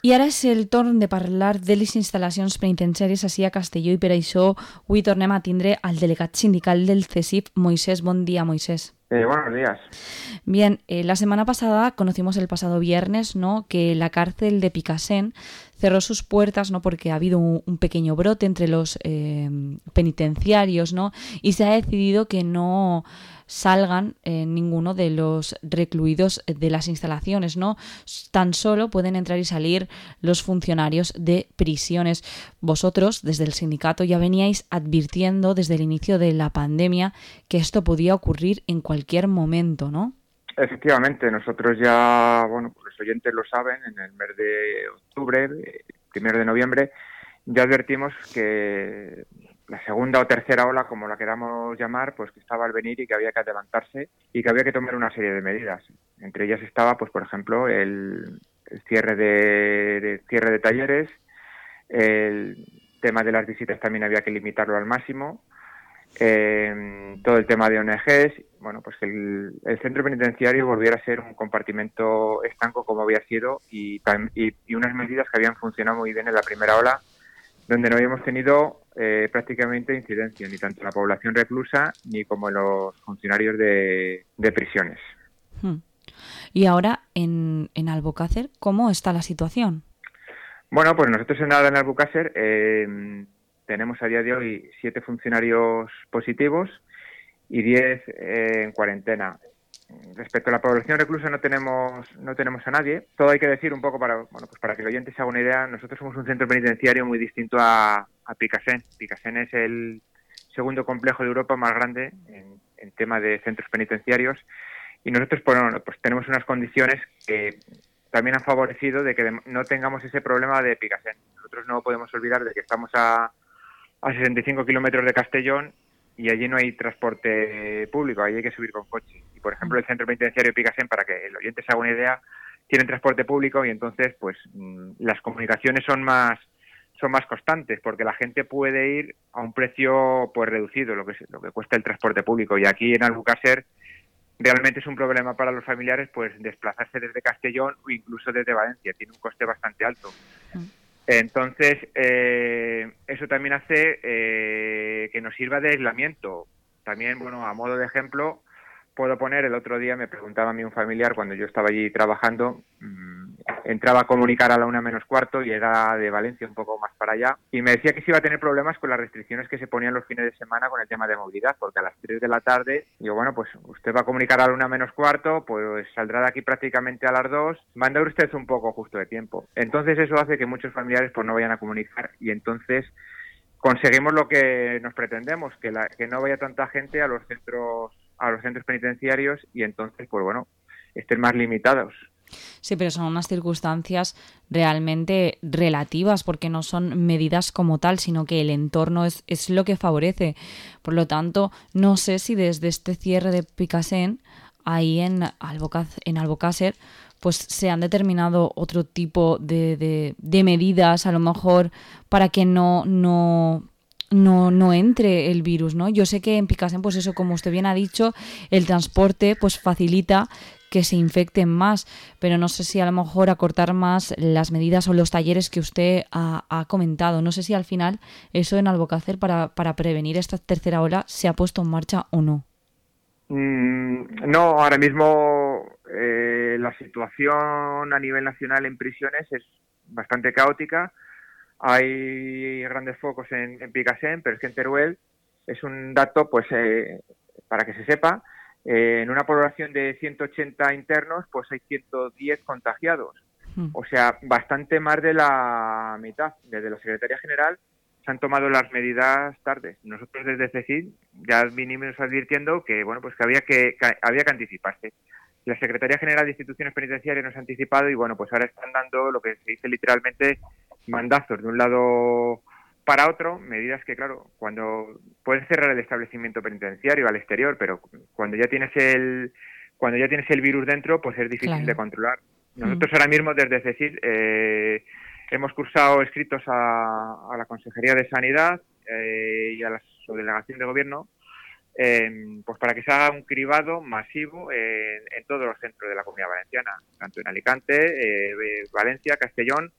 I ara és el torn de parlar de les instal·lacions penitenciàries ací a Castelló i per això avui tornem a tindre al delegat sindical del CESIF, Moisés. Bon dia, Moisés. Buenos días. Bien, la semana pasada conocimos el pasado viernes, ¿no?, que la cárcel de Picassent cerró sus puertas, ¿no?, porque ha habido un pequeño brote entre los penitenciarios, ¿no?, y se ha decidido que no salgan ninguno de los recluidos de las instalaciones, ¿no? Tan solo pueden entrar y salir los funcionarios de prisiones. Vosotros, desde el sindicato, ya veníais advirtiendo desde el inicio de la pandemia que esto podía ocurrir en cualquier momento, ¿no? Efectivamente, nosotros ya, bueno, pues los oyentes lo saben, en el mes de octubre, 1 de noviembre, ya advertimos que la segunda o tercera ola, como la queramos llamar, pues que estaba al venir y que había que adelantarse y que había que tomar una serie de medidas. Entre ellas estaba, pues por ejemplo, el cierre de talleres, el tema de las visitas también había que limitarlo al máximo, todo el tema de ONGs, bueno, pues que el centro penitenciario volviera a ser un compartimento estanco como había sido y unas medidas que habían funcionado muy bien en la primera ola, donde no habíamos tenido prácticamente incidencia, ni tanto en la población reclusa ni como en los funcionarios de prisiones. Y ahora, en Albocácer, ¿cómo está la situación? Bueno, pues nosotros en Albocácer tenemos a día de hoy 7 funcionarios positivos y 10 en cuarentena. Respecto a la población reclusa no tenemos a nadie. Todo hay que decir un poco para que el oyente se haga una idea. Nosotros somos un centro penitenciario muy distinto a Picassent. Picassent es el segundo complejo de Europa más grande en tema de centros penitenciarios y nosotros pues tenemos unas condiciones que también han favorecido de que no tengamos ese problema de Picassent. Nosotros no podemos olvidar de que estamos a 65 kilómetros de Castellón y allí no hay transporte público, allí hay que subir con coche. Y, por ejemplo, el centro penitenciario de Picassent, para que el oyente se haga una idea, tienen transporte público y entonces pues las comunicaciones son más constantes porque la gente puede ir a un precio pues reducido, lo que cuesta el transporte público. Y aquí en Albocácer realmente es un problema para los familiares pues desplazarse desde Castellón o incluso desde Valencia, tiene un coste bastante alto. Entonces, eso también hace que nos sirva de aislamiento. También, bueno, a modo de ejemplo, puedo poner, el otro día me preguntaba a mí un familiar, cuando yo estaba allí trabajando, entraba a comunicar a la 1 menos cuarto y era de Valencia un poco más para allá, y me decía que se iba a tener problemas con las restricciones que se ponían los fines de semana con el tema de movilidad, porque a las 3 de la tarde, digo, bueno, pues usted va a comunicar a la 1 menos cuarto, pues saldrá de aquí prácticamente a las 2, manda usted un poco justo de tiempo. Entonces eso hace que muchos familiares pues no vayan a comunicar y entonces conseguimos lo que nos pretendemos, que no vaya tanta gente a los centros penitenciarios y entonces, pues bueno, estén más limitados. Sí, pero son unas circunstancias realmente relativas porque no son medidas como tal, sino que el entorno es lo que favorece. Por lo tanto, no sé si desde este cierre de Picassent, ahí en Albocácer, pues se han determinado otro tipo de medidas, a lo mejor para que no entre el virus, ¿no? Yo sé que en Picassent, pues eso, como usted bien ha dicho, el transporte pues facilita que se infecten más, pero no sé si a lo mejor acortar más las medidas o los talleres que usted ha comentado. No sé si al final eso en Albocácer para prevenir esta tercera ola se ha puesto en marcha o no. No, ahora mismo la situación a nivel nacional en prisiones es bastante caótica. Hay grandes focos en Picassent, pero es que en Teruel es un dato, pues para que se sepa, en una población de 180 internos, pues hay 110 contagiados. O sea, bastante más de la mitad. Desde la Secretaría General se han tomado las medidas tarde. Nosotros desde CESID ya vinimos advirtiendo que, bueno, pues que había que anticiparse. La Secretaría General de Instituciones Penitenciarias nos ha anticipado y, bueno, pues ahora están dando lo que se dice literalmente mandazos de un lado para otro, medidas que, claro, cuando puedes cerrar el establecimiento penitenciario al exterior, pero cuando ya tienes el virus dentro, pues es difícil de controlar. Nosotros ahora mismo desde CESID hemos cursado escritos a la Consejería de Sanidad y a la Subdelegación de Gobierno pues para que se haga un cribado masivo en todos los centros de la Comunidad Valenciana, tanto en Alicante, Valencia, Castellón,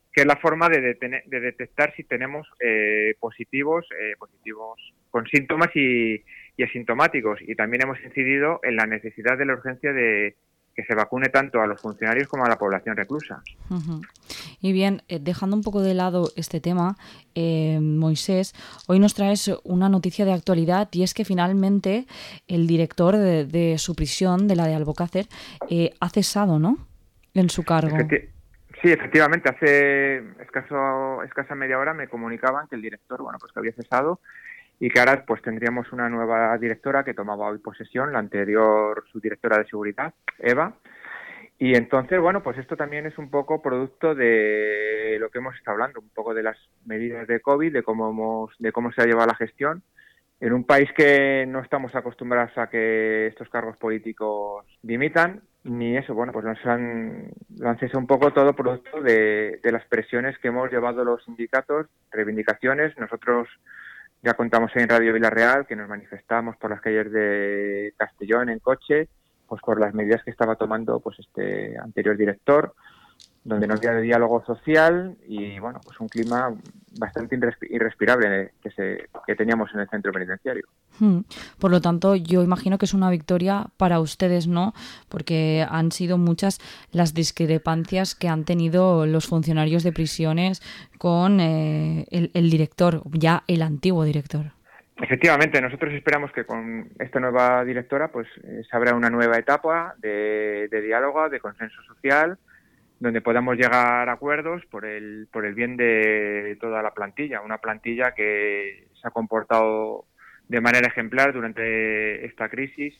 que es la forma de detectar si tenemos positivos con síntomas y asintomáticos. Y también hemos incidido en la necesidad de la urgencia de que se vacune tanto a los funcionarios como a la población reclusa. Uh-huh. Y bien, dejando un poco de lado este tema, Moisés, hoy nos traes una noticia de actualidad, y es que finalmente el director de su prisión, de la de Albocácer, ha cesado, ¿no?, en su cargo. Sí, efectivamente, hace escasa media hora me comunicaban que el director, pues que había cesado, y que ahora pues tendríamos una nueva directora que tomaba hoy posesión, la anterior subdirectora de seguridad, Eva. Y entonces, pues esto también es un poco producto de lo que hemos estado hablando, un poco de las medidas de COVID, de cómo se ha llevado la gestión en un país que no estamos acostumbrados a que estos cargos políticos dimitan, ni eso. Pues lo han cesado un poco, todo producto de las presiones que hemos llevado los sindicatos, reivindicaciones. Nosotros ya contamos en Radio Villarreal que nos manifestamos por las calles de Castellón en coche, pues por las medidas que estaba tomando pues este anterior director, donde no había diálogo social y pues un clima bastante irrespirable que teníamos en el centro penitenciario. Por lo tanto, yo imagino que es una victoria para ustedes, ¿no? Porque han sido muchas las discrepancias que han tenido los funcionarios de prisiones con el director, ya el antiguo director. Efectivamente, nosotros esperamos que con esta nueva directora pues se abra una nueva etapa de diálogo, de consenso social, donde podamos llegar a acuerdos por el bien de toda la plantilla, una plantilla que se ha comportado de manera ejemplar durante esta crisis,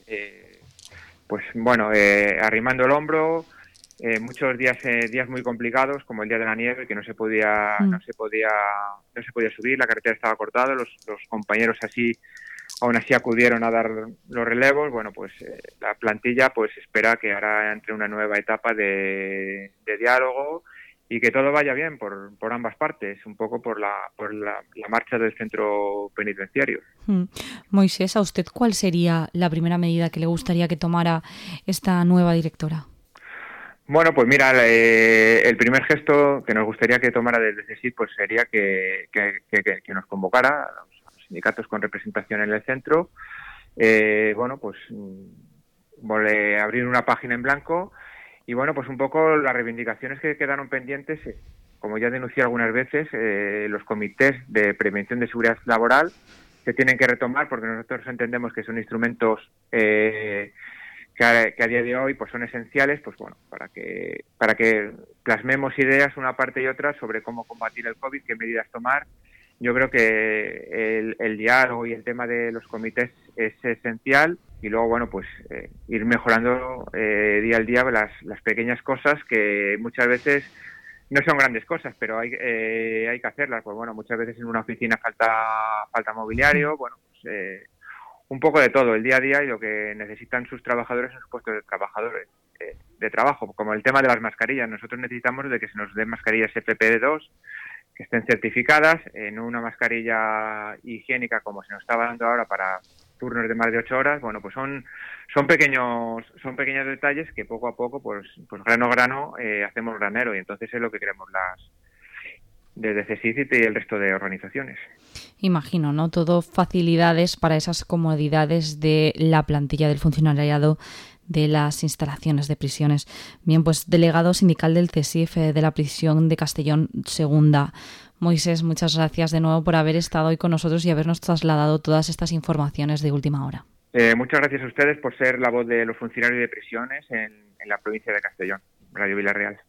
arrimando el hombro, muchos días muy complicados, como el día de la nieve, que no se podía subir, la carretera estaba cortada, los compañeros aún así acudieron a dar los relevos. La plantilla pues espera que ahora entre una nueva etapa de diálogo y que todo vaya bien por ambas partes, un poco por la marcha del centro penitenciario. Moisés, ¿a usted cuál sería la primera medida que le gustaría que tomara esta nueva directora? Pues mira, el primer gesto que nos gustaría que tomara desde CSIC pues sería que nos convocara a los sindicatos con representación en el centro, abrir una página en blanco y pues un poco las reivindicaciones que quedaron pendientes, como ya denuncié algunas veces, los comités de prevención de seguridad laboral se tienen que retomar porque nosotros entendemos que son instrumentos que a día de hoy pues son esenciales para que plasmemos ideas una parte y otra sobre cómo combatir el COVID, qué medidas tomar. Yo creo que el diálogo y el tema de los comités es esencial y luego ir mejorando día al día las pequeñas cosas que muchas veces no son grandes cosas, pero hay que hacerlas. Muchas veces en una oficina falta mobiliario, un poco de todo, el día a día y lo que necesitan sus trabajadores en sus puestos de trabajo, como el tema de las mascarillas. Nosotros necesitamos de que se nos den mascarillas FFP2 que estén certificadas, en una mascarilla higiénica como se nos está dando ahora para turnos de más de 8 horas. Son pequeños detalles que poco a poco, pues grano a grano, hacemos granero, y entonces es lo que queremos desde CSIC y el resto de organizaciones. Imagino, ¿no? Todo facilidades para esas comodidades de la plantilla del funcionariado de las instalaciones de prisiones. Bien, pues delegado sindical del CSIF de la prisión de Castellón Segunda. Moisés, muchas gracias de nuevo por haber estado hoy con nosotros y habernos trasladado todas estas informaciones de última hora. Muchas gracias a ustedes por ser la voz de los funcionarios de prisiones en la provincia de Castellón, Radio Villarreal.